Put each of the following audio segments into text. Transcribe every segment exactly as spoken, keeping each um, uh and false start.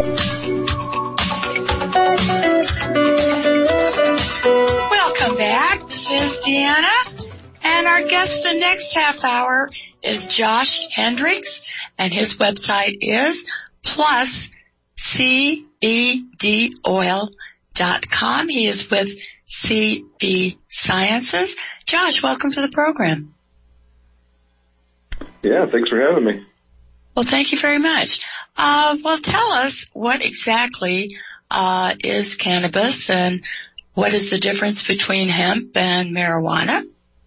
Welcome back. This is Deanna, and our guest the next half hour is Josh Hendricks, and his website is plus c b d oil dot com. He is with C B Sciences. Josh, welcome to the program. Yeah, thanks for having me. Well, thank you very much. Uh, well, tell us what exactly uh, is cannabis, and what is the difference between hemp and marijuana?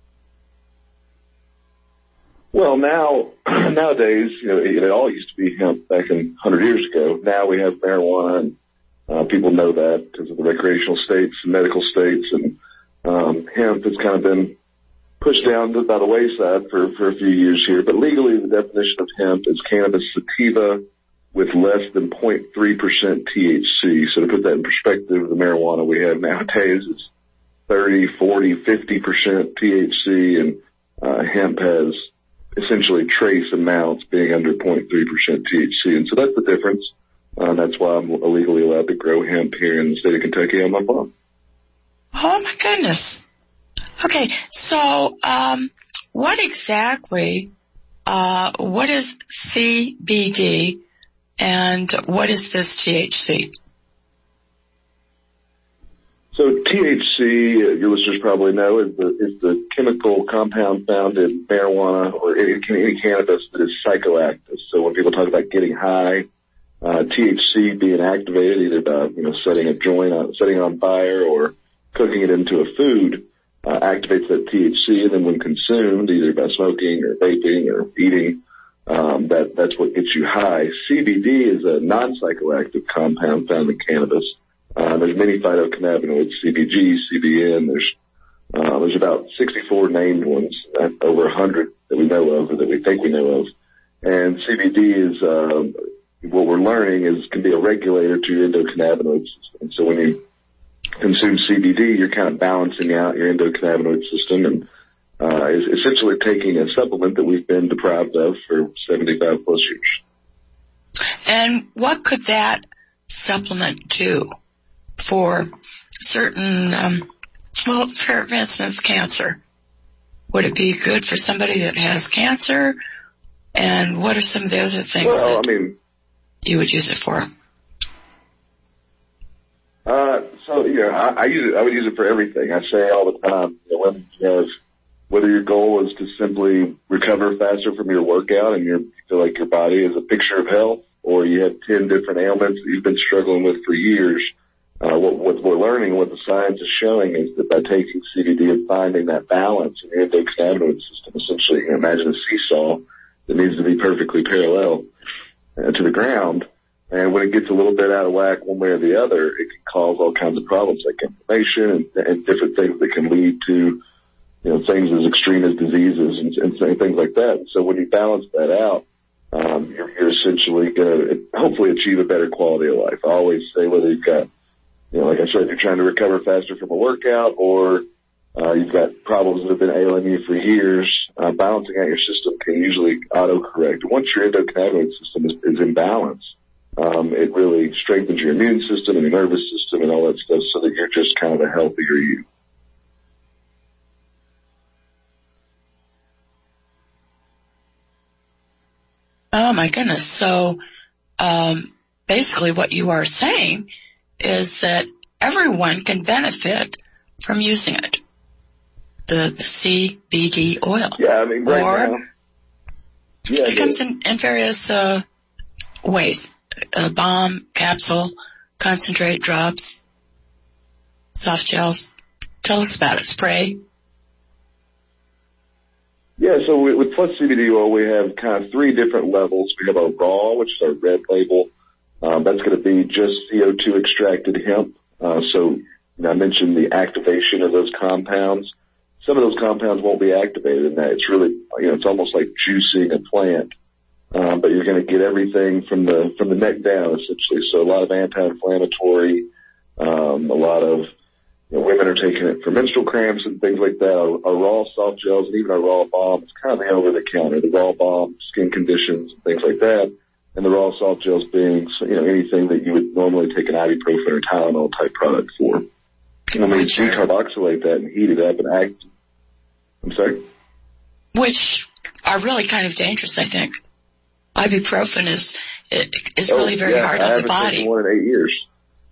Well, now, nowadays, you know, it, it all used to be hemp back in one hundred years ago. Now we have marijuana, and uh, people know that because of the recreational states and medical states, and um, hemp has kind of been pushed down by the wayside for, for a few years here. But legally, the definition of hemp is cannabis sativa with less than zero point three percent T H C. So to put that in perspective, the marijuana we have nowadays is thirty, forty, fifty percent T H C, and uh, hemp has essentially trace amounts being under zero point three percent T H C. And so that's the difference. Uh, that's why I'm illegally allowed to grow hemp here in the state of Kentucky on my farm. Oh, my goodness. Okay, so um, what exactly, uh, what is C B D and what is this T H C? So T H C, uh, your listeners probably know, is the, is the chemical compound found in marijuana or any, any cannabis that is psychoactive. So when people talk about getting high, uh, T H C being activated either by, you know, setting a joint on, setting it on fire or cooking it into a food, uh, activates that T H C, and then when consumed, either by smoking or vaping or eating, um, that, that's what gets you high. C B D is a non-psychoactive compound found in cannabis. Uh, there's many phytocannabinoids, C B G, C B N. There's, uh, there's about sixty-four named ones, uh, over one hundred that we know of or that we think we know of. And C B D is, um, what we're learning is can be a regulator to your endocannabinoid system. And so when you consume C B D, you're kind of balancing out your endocannabinoid system, and uh, is essentially taking a supplement that we've been deprived of for seventy-five plus years. And what could that supplement do for certain, um, well, for instance, cancer? Would it be good for somebody that has cancer? And what are some of the other things well, that I mean, you would use it for? Uh, so, you know, I, I use it, I would use it for everything. I say all the time, you know, when you have, whether your goal is to simply recover faster from your workout and you're, you feel like your body is a picture of health, or you have ten different ailments that you've been struggling with for years, uh, what, what we're learning, what the science is showing is that by taking C B D and finding that balance in your endocannabinoid system, essentially, you know, imagine a seesaw that needs to be perfectly parallel uh, to the ground. And when it gets a little bit out of whack one way or the other, it can cause all kinds of problems like inflammation and, and different things that can lead to, you know, things as extreme as diseases and, and things like that. So when you balance that out, um, you're, you're essentially going to hopefully achieve a better quality of life. I always say whether you've got, you know, like I said, you're trying to recover faster from a workout or uh, you've got problems that have been ailing you for years, uh, balancing out your system can usually autocorrect. Once your endocannabinoid system is, is in balance, Um, it really strengthens your immune system and your nervous system and all that stuff so that you're just kind of a healthier you. Oh, my goodness. So um, basically what you are saying is that everyone can benefit from using it, the, the C B D oil. Yeah, I mean, right or now. Yeah, it comes in, in various uh, ways. A balm, capsule, concentrate, drops, soft gels. Tell us about it. Spray. Yeah, so we, with Plus C B D oil, we have kind of three different levels. We have our raw, which is our red label. Um, that's going to be just C O two extracted hemp. Uh, so you know, I mentioned the activation of those compounds. Some of those compounds won't be activated in that. It's really, you know, it's almost like juicing a plant. Um, but you're going to get everything from the from the neck down, essentially. So a lot of anti-inflammatory, um, a lot of you know, women are taking it for menstrual cramps and things like that. Our, our raw soft gels and even our raw balm, it's kind of the over-the-counter. The raw balm, skin conditions, and things like that. and the raw salt gels being, you know, anything that you would normally take an ibuprofen or Tylenol type product for. And when we decarboxylate that and heat it up and act, I'm sorry? Which are really kind of dangerous, I think. Ibuprofen is, is really oh, very yeah, hard I on the body. I haven't taken one in eight years.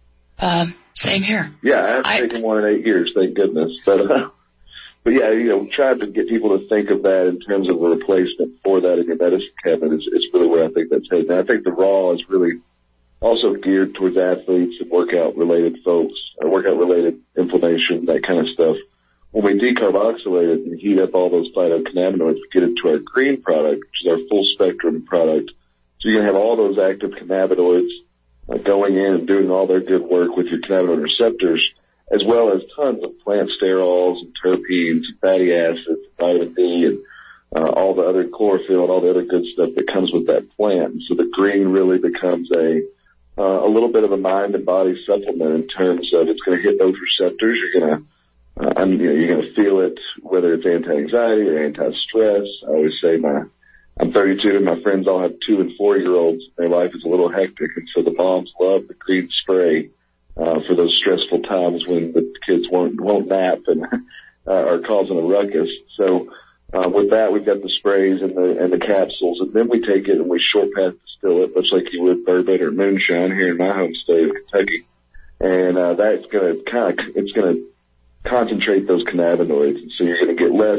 Um, same here. Yeah, I haven't I, taken one in eight years, thank goodness. But, uh, But yeah, you know, trying to get people to think of that in terms of a replacement for that in your medicine cabinet is, is really where I think that's headed. And I think the raw is really also geared towards athletes and workout related folks, or workout related inflammation, that kind of stuff. When we decarboxylate it and heat up all those phytocannabinoids, we get into our green product, which is our full spectrum product. So you're going to have all those active cannabinoids uh, going in and doing all their good work with your cannabinoid receptors, as well as tons of plant sterols and terpenes, fatty acids, vitamin D, and uh, all the other chlorophyll and all the other good stuff that comes with that plant. And so the green really becomes a uh, a little bit of a mind and body supplement in terms of it's going to hit those receptors. You're going to uh, I'm, you know, you're going to feel it, whether it's anti-anxiety or anti-stress. I always say my I'm thirty-two and my friends all have two and four year olds. Their life is a little hectic, and so the moms love the green spray. Uh, for those stressful times when the kids won't, won't nap and, uh, are causing a ruckus. So, uh, with that, we've got the sprays and the, and the capsules, and then we take it and we short path distill it, much like you would bourbon or moonshine here in my home state of Kentucky. And, uh, that's gonna kind of, it's gonna concentrate those cannabinoids. And so you're gonna get less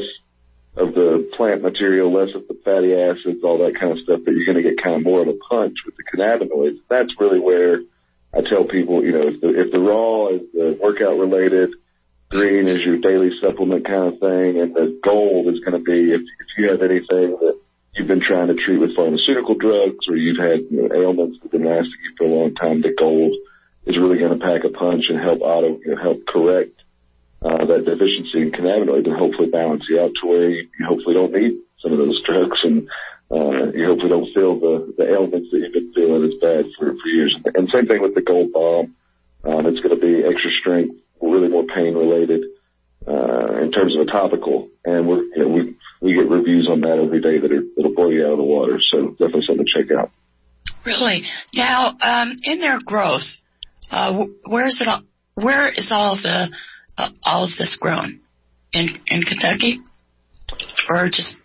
of the plant material, less of the fatty acids, all that kind of stuff, but you're gonna get kind of more of a punch with the cannabinoids. That's really where I tell people, you know, if the, if the raw is the workout related, green is your daily supplement kind of thing, and the gold is going to be if, if you have anything that you've been trying to treat with pharmaceutical drugs or you've had, you know, ailments that have been lasting you for a long time, the gold is really going to pack a punch and help auto, you know, help correct, uh, that deficiency in cannabinoids and hopefully balance you out to where you, you hopefully don't need some of those drugs and, Uh, you hopefully don't feel the, the ailments that you've been feeling as bad for, for years. And same thing with the Gold Bomb. Um, it's going to be extra strength, really more pain related, uh, in terms of a topical. And we're, you know, we, we get reviews on that every day that are, that'll blow you out of the water. So definitely something to check out. Really? Now, um, in their growth, uh, where is it all, where is all of the, uh, all of this grown? In, in Kentucky? Or just,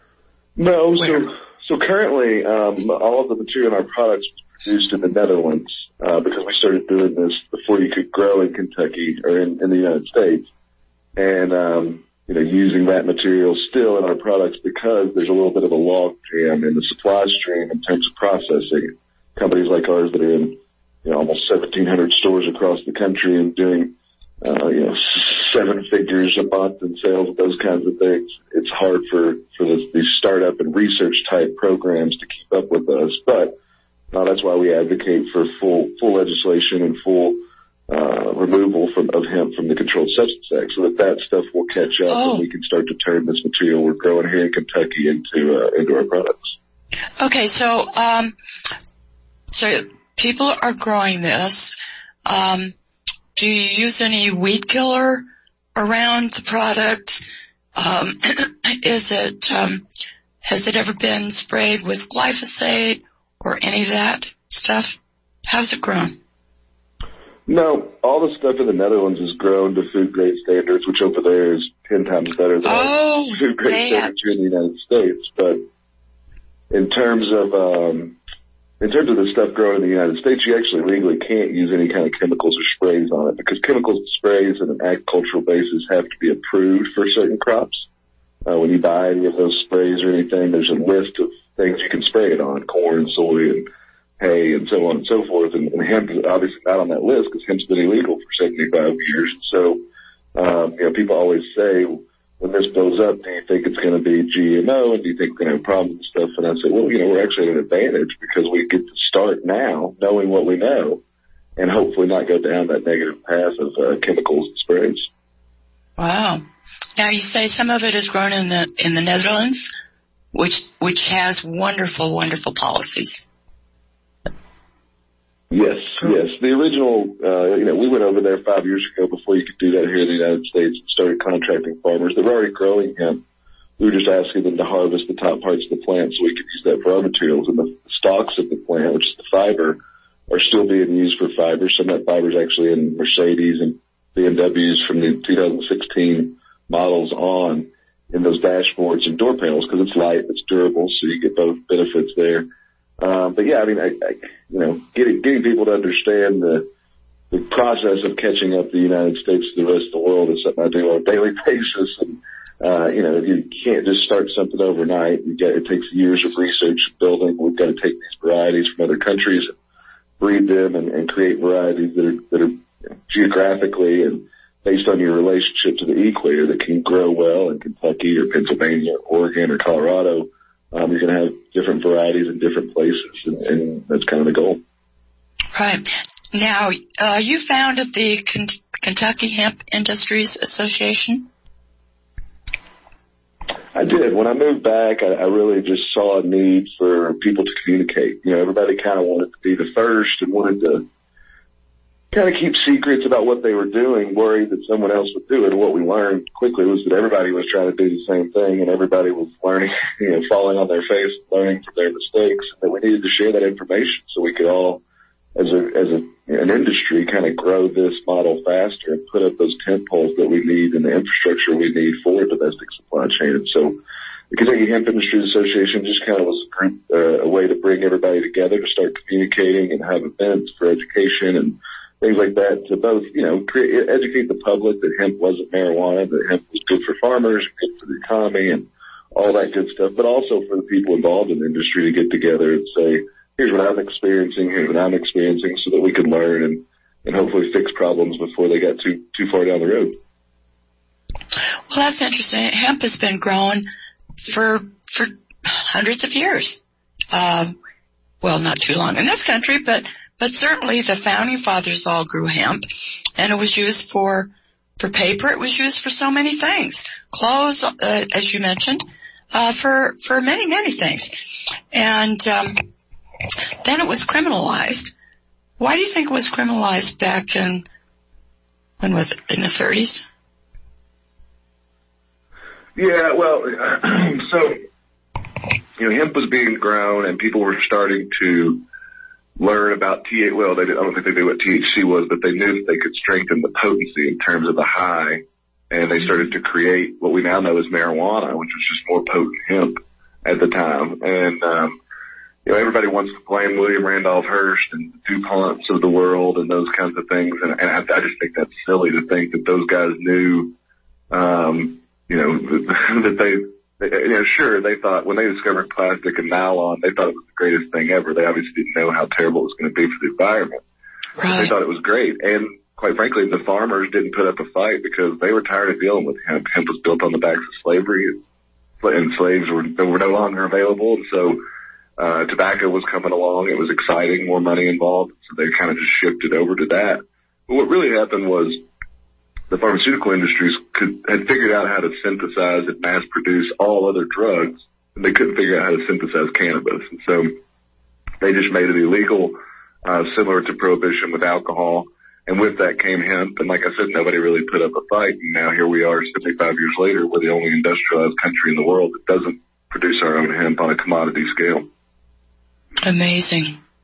No, so so currently um, all of the material in our products was produced in the Netherlands uh, because we started doing this before you could grow in Kentucky or in, in the United States, and um, you know using that material still in our products because there's a little bit of a log jam in the supply stream in terms of processing. Companies like ours that are in you know almost seventeen hundred stores across the country and doing uh, you know seven figures a month in sales and those kinds of things. It's hard for, for this, these startup and research type programs to keep up with us, but uh, that's why we advocate for full, full legislation and full, uh, removal from, of hemp from the Controlled Substance Act so that that stuff will catch up oh. and we can start to turn this material we're growing here in Kentucky into, uh, into our products. Okay. So, um, so people are growing this. Um, do you use any weed killer around the product? Um, is it, um, has it ever been sprayed with glyphosate or any of that stuff? How's it grown? No, all the stuff in the Netherlands is grown to food grade standards, which over there is ten times better than oh, food grade standards here in the United States. But in terms of, um, in terms of the stuff grown in the United States, you actually legally can't use any kind of chemicals or sprays on it because chemicals and sprays on an agricultural basis have to be approved for certain crops. Uh, when you buy any of those sprays or anything, there's a list of things you can spray it on, corn, soy, and hay, and so on and so forth. And, and hemp is obviously not on that list because hemp's been illegal for seventy-five years. So, um, you know, people always say, when this blows up, do you think it's going to be G M O and do you think we're going to have problems and stuff? And I say, well, you know, we're actually at an advantage because we get to start now knowing what we know and hopefully not go down that negative path of uh, chemicals and sprays. Wow. Now you say some of it is grown in the, in the Netherlands, which, which has wonderful, wonderful policies. Yes, yes. The original, uh, you know, we went over there five years ago before you could do that here in the United States and started contracting farmers that were already growing hemp we were just asking them to harvest the top parts of the plant so we could use that for our materials. And the stalks of the plant, which is the fiber, are still being used for fiber. Some of that fiber is actually in Mercedes and B M Ws from the two thousand sixteen models on in those dashboards and door panels because it's light, it's durable, so you get both benefits there. Um, but yeah, I mean, I, I, you know, getting, getting people to understand the, the process of catching up the United States to the rest of the world is something I do on a daily basis. And, uh, you know, you can't just start something overnight. You get, it takes years of research and building. We've got to take these varieties from other countries, breed them and, and create varieties that are, that are you know, geographically and based on your relationship to the equator that can grow well in Kentucky or Pennsylvania or Oregon or Colorado. Um, you're going to have different varieties in different places, and, and that's kind of the goal. Right. Now, uh, you founded the K- Kentucky Hemp Industries Association? I did. When I moved back, I, I really just saw a need for people to communicate. You know, everybody kind of wanted to be the first and wanted to kind of keep secrets about what they were doing, worried that someone else would do it. And what we learned quickly was that everybody was trying to do the same thing, and everybody was learning, you know, falling on their face, learning from their mistakes, and that we needed to share that information so we could all, as a, as a, an industry, kind of grow this model faster and put up those tent poles that we need and the infrastructure we need for a domestic supply chain. And so the Kentucky Hemp Industries Association just kind of was a group, uh, a way to bring everybody together to start communicating and have events for education and things like that to both, you know, create, educate the public that hemp wasn't marijuana, that hemp was good for farmers, good for the economy, and all that good stuff, but also for the people involved in the industry to get together and say, here's what I'm experiencing, here's what I'm experiencing, so that we could learn and, and hopefully fix problems before they got too too far down the road. Well, that's interesting. Hemp has been grown for for hundreds of years. Uh, well, not too long in this country, but But certainly the founding fathers all grew hemp, and it was used for, for paper. It was used for so many things. Clothes, uh, as you mentioned, uh, for, for many, many things. And, um, then it was criminalized. Why do you think it was criminalized back in, when was it, in the thirties? Yeah, well, so, you know, hemp was being grown and people were starting to learn about T H C. Well, they did, I don't think they knew what T H C was, but they knew that they could strengthen the potency in terms of the high. And they started to create what we now know as marijuana, which was just more potent hemp at the time. And, um, you know, everybody wants to blame William Randolph Hearst and the DuPonts of the world and those kinds of things. And, and I, I just think that's silly to think that those guys knew, um, you know, that they, You know, sure, they thought when they discovered plastic and nylon, they thought it was the greatest thing ever. They obviously didn't know how terrible it was going to be for the environment. Right. They thought it was great. And quite frankly, the farmers didn't put up a fight because they were tired of dealing with hemp. Hemp was built on the backs of slavery, and slaves were, were no longer available. And so, uh, tobacco was coming along. It was exciting, more money involved. So they kind of just shifted over to that. But what really happened was, the pharmaceutical industries could, had figured out how to synthesize and mass produce all other drugs, and they couldn't figure out how to synthesize cannabis. And so they just made it illegal, uh, similar to prohibition with alcohol. And with that came hemp. And like I said, nobody really put up a fight. And now here we are seventy-five years later, we're the only industrialized country in the world that doesn't produce our own hemp on a commodity scale. Amazing.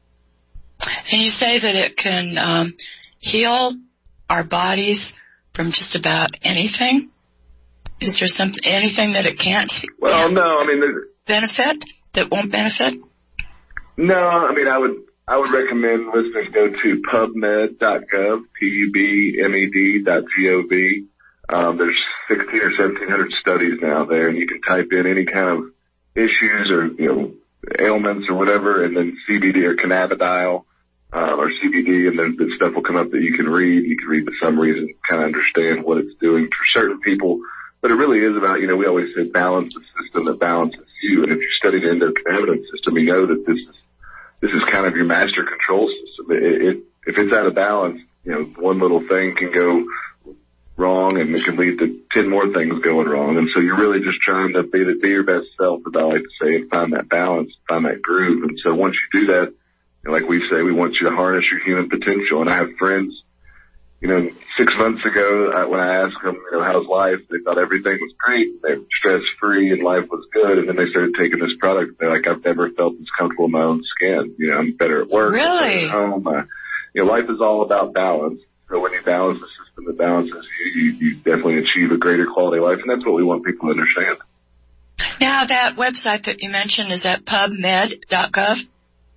And you say that it can, um, heal our bodies from just about anything? Is there something, anything that it can't? Well, no, I mean, benefit that won't benefit? No, I mean, I would, I would recommend listeners go to pubmed dot gov, P U B M E D dot G O V. Um, there's sixteen or seventeen hundred studies now there, and you can type in any kind of issues or, you know, ailments or whatever, and then C B D or cannabidiol. Uh, or C B D, and then the stuff will come up that you can read. You can read the summaries and kind of understand what it's doing for certain people. But it really is about, you know, we always say balance the system that balances you. And if you study the endocannabinoid system, you know that this is, this is kind of your master control system. It, it, if it's out of balance, you know, one little thing can go wrong and it can lead to ten more things going wrong. And so you're really just trying to be, be your best self, as I like to say, and find that balance, find that groove. And so once you do that, like we say, we want you to harness your human potential. And I have friends, you know, six months ago, I, when I asked them, you know, how's life, they thought everything was great, they were stress-free and life was good, and then they started taking this product. They're like, I've never felt this comfortable in my own skin. You know, I'm better at work. Really? I'm better at home. Uh, you know, life is all about balance. So when you balance the system that balances you, you, you definitely achieve a greater quality of life, and that's what we want people to understand. Now, that website that you mentioned, is at pub med dot gov?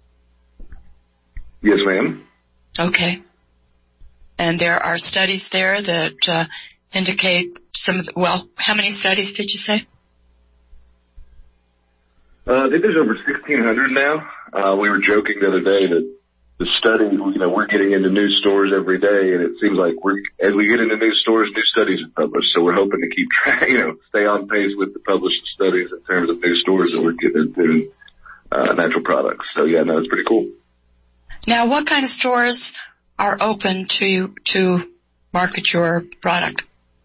Yes, ma'am. Okay. And there are studies there that uh, indicate some of the, well, how many studies did you say? Uh, I think there's over sixteen hundred now. Uh, we were joking the other day that the study, you know, we're getting into new stores every day, and it seems like we're, as we get into new stores, new studies are published. So we're hoping to keep track, you know, stay on pace with the published studies in terms of new stores that we're getting into, uh, natural products. So yeah, no, it's pretty cool. Now, what kind of stores are open to, to market your product?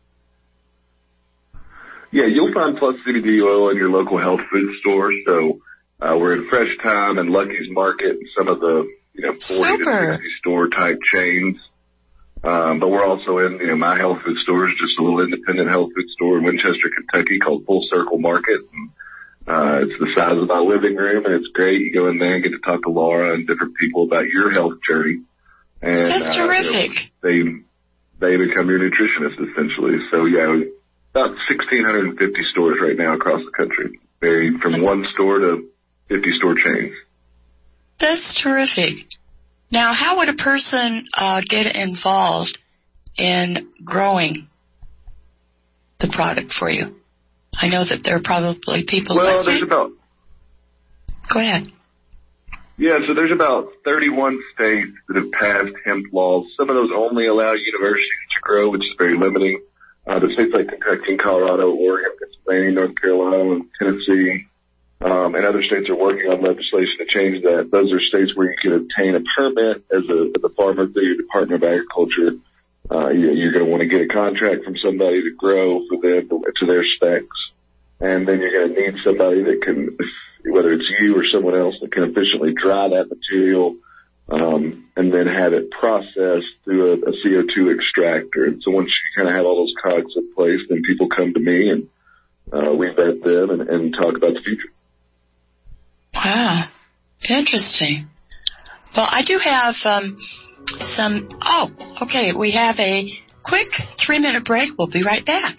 Yeah, you'll find Plus C B D oil in your local health food store. So, uh, we're in Fresh Thyme and Lucky's Market and some of the, you know, forty Super. to sixty store type chains. Um, but we're also in, you know, my health food store is just a little independent health food store in Winchester, Kentucky called Full Circle Market. And, uh, it's the size of my living room, and it's great. You go in there and get to talk to Laura and different people about your health journey. And, That's uh, terrific. You know, they, they become your nutritionist essentially. So yeah, about one thousand six hundred fifty stores right now across the country, vary from one store to fifty store chains. That's terrific. Now, how would a person uh, get involved in growing the product for you? I know that there are probably people well, listening. There's about, Go ahead. Yeah, so there's about thirty-one states that have passed hemp laws. Some of those only allow universities to grow, which is very limiting. Uh, the states like Kentucky, Colorado, Oregon, Pennsylvania, North Carolina, and Tennessee, um, and other states are working on legislation to change that. Those are states where you can obtain a permit as a, as a farmer through your Department of Agriculture. Uh, you, you're going to want to get a contract from somebody to grow for them to, to their specs. And then you're going to need somebody that can, whether it's you or someone else, that can efficiently dry that material, um, and then have it processed through a, a C O two extractor. And so once you kind of have all those cogs in place, then people come to me and, uh, we vet them and, and talk about the future. Wow. Interesting. Well, I do have, um, some, oh, okay. We have a quick three minute break. We'll be right back.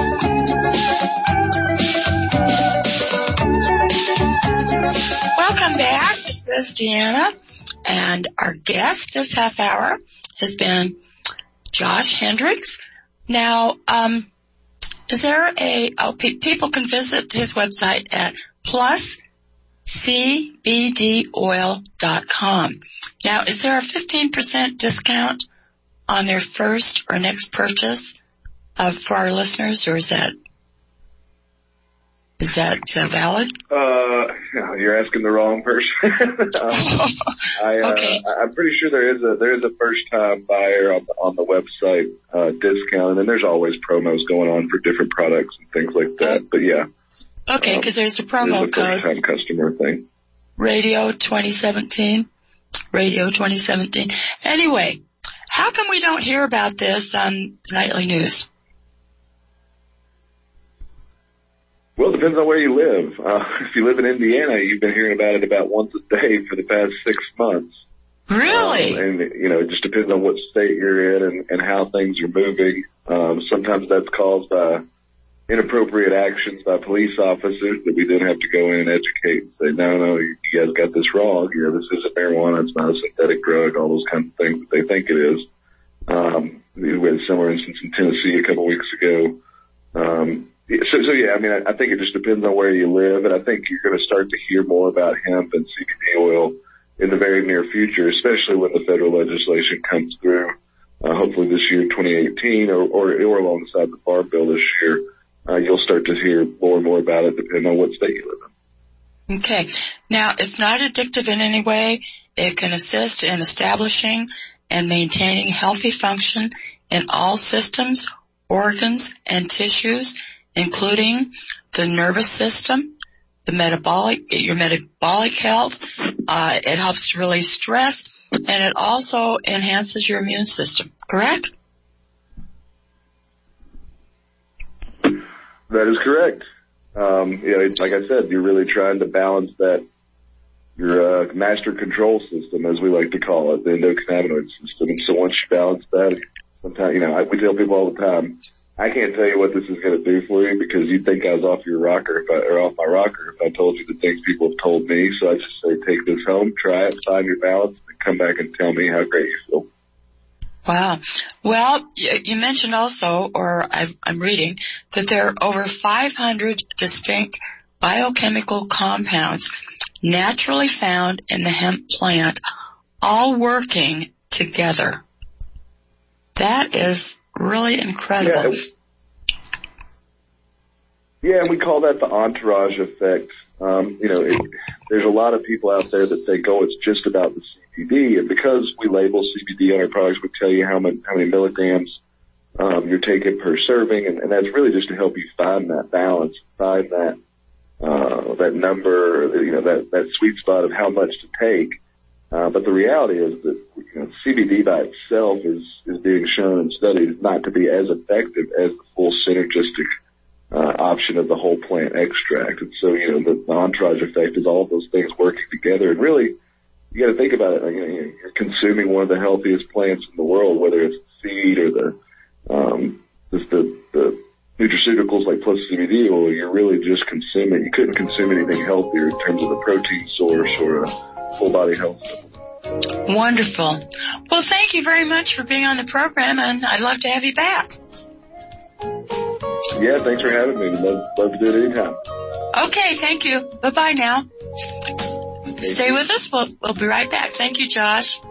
Welcome back. This is Deanna, and our guest this half hour has been Josh Hendricks. Now, um, is there a, oh, pe- people can visit his website at plus c b d oil dot com. Now, is there a fifteen percent discount on their first or next purchase uh, for our listeners, or is that Is that uh, valid? Uh, you're asking the wrong person. um, I, uh, okay. I'm pretty sure there is a there is a first time buyer on the, on the website uh, discount, and there's always promos going on for different products and things like that. But yeah. Okay, because um, there's a promo a code. First time customer thing. Radio twenty seventeen. Radio twenty seventeen. Anyway, how come we don't hear about this on nightly news? Well, it depends on where you live. Uh, if you live in Indiana, you've been hearing about it about once a day for the past six months. Really? Um, and, you know, it just depends on what state you're in and, and how things are moving. Um, sometimes that's caused by inappropriate actions by police officers that we then have to go in and educate and say, no, no, you guys got this wrong. You know, this isn't marijuana. It's not a synthetic drug, all those kinds of things that they think it is. Um, we had a similar instance in Tennessee a couple weeks ago. Um, So, so yeah, I mean, I, I think it just depends on where you live, and I think you're going to start to hear more about hemp and C B D oil in the very near future, especially when the federal legislation comes through, uh, hopefully this year, twenty eighteen, or, or, or alongside the Farm Bill this year. Uh, you'll start to hear more and more about it depending on what state you live in. Okay. Now, it's not addictive in any way. It can assist in establishing and maintaining healthy function in all systems, organs, and tissues, including the nervous system, the metabolic, your metabolic health. Uh, it helps to release stress, and it also enhances your immune system. Correct? That is correct. Um, you know, it's, like I said, you're really trying to balance that, your uh, master control system, as we like to call it, the endocannabinoid system. And so once you balance that, sometimes, you know, I, we tell people all the time, I can't tell you what this is going to do for you because you'd think I was off your rocker if I, or off my rocker if I told you the things people have told me. So I just say, take this home, try it, find your balance, and come back and tell me how great you feel. Wow. Well, you mentioned also, or I've, I'm reading, that there are over five hundred distinct biochemical compounds naturally found in the hemp plant, all working together. That is really incredible. Yeah, yeah, and we call that the entourage effect. Um, you know, it, there's a lot of people out there that think, oh, it's just about the C B D, and because we label C B D on our products, we tell you how many, how many milligrams um, you're taking per serving, and, and that's really just to help you find that balance, find that uh, that number, you know, that that sweet spot of how much to take. Uh, but the reality is that, you know, C B D by itself is is being shown in studies not to be as effective as the full synergistic uh, option of the whole plant extract. And so, you know, the, the entourage effect is all of those things working together. And really, you got to think about it. Like, you know, you're consuming one of the healthiest plants in the world, whether it's the seed or the um, just the, the nutraceuticals like plus C B D oil. You're really just consuming. You couldn't consume anything healthier in terms of a protein source or a full body health. Wonderful. Well, thank you very much for being on the program, and I'd love to have you back. Yeah, thanks for having me. Love, love to do it anytime. Okay, thank you. Bye-bye now. Thank Stay you. with us. We'll, we'll be right back. Thank you, Josh.